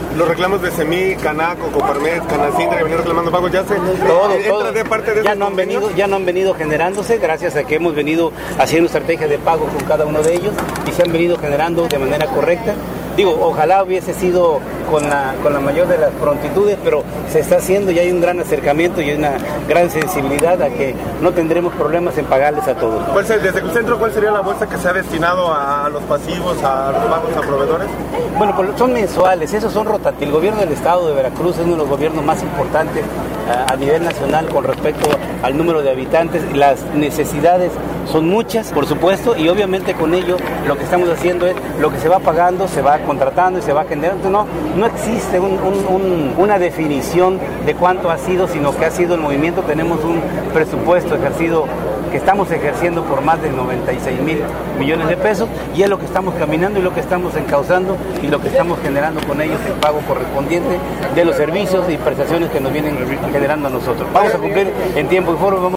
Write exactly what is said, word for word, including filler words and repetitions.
los reclamos de Semí, Canaco, Coparmex, Canacindra que venían reclamando pagos, ya se todo, entra todo. de parte de ya esos no han convenios. venido, ya no han venido generándose, gracias a que hemos venido haciendo estrategias de pago con cada uno de ellos y se han venido generando de manera correcta. Digo, ojalá hubiese sido con la, con la mayor de las prontitudes, pero se está haciendo y hay un gran acercamiento y una gran sensibilidad a que no tendremos problemas en pagarles a todos. ¿Cuál es, desde el centro, cuál sería la bolsa que se ha destinado a los pasivos, a los pagos a proveedores? Bueno, pues son mensuales, esos son rotativos. El gobierno del estado de Veracruz es uno de los gobiernos más importantes a, a nivel nacional con respecto al número de habitantes. Las necesidades son muchas, por supuesto, y obviamente con ello lo que estamos haciendo es lo que se va pagando, se va contratando y se va generando. No, no existe un, un, un, una definición de cuánto ha sido, sino que ha sido el movimiento. Tenemos un presupuesto ejercido que estamos ejerciendo por más de noventa y seis mil millones de pesos y es lo que estamos caminando y lo que estamos encauzando y lo que estamos generando con ellos el pago correspondiente de los servicios y prestaciones que nos vienen generando a nosotros. Vamos a cumplir en tiempo y forma. Vamos